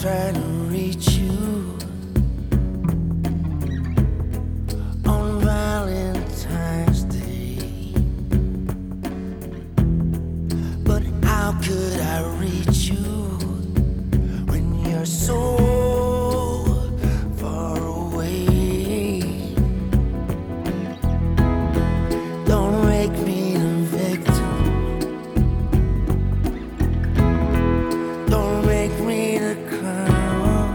try to reach you on Valentine's Day, but how could I reach you when you're so far away? Don't make me the victim, don't make me the clown.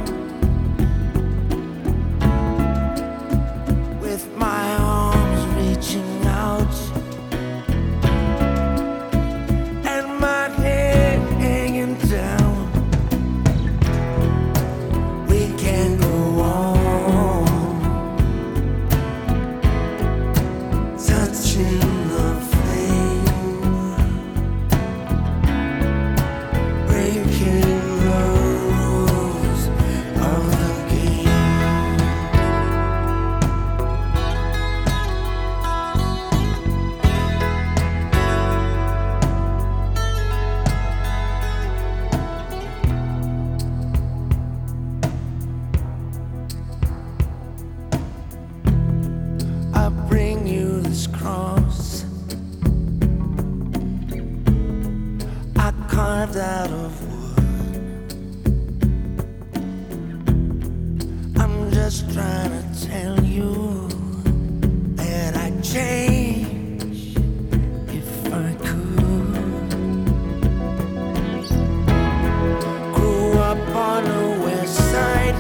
With my arms reaching out and my head hanging down, we can't go on touching the flame, breaking the rules of the game. I bring you this cross I carved out of wood. I'm just trying to tell you that I'd change if I could. Grew up on the west side,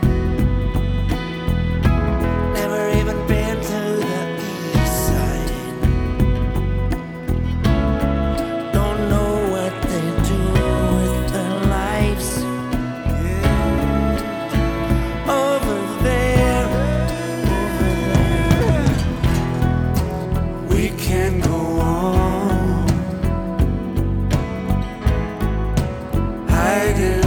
never even been to the east side. Don't know what they do with their lives over there, over there. We can go on hiding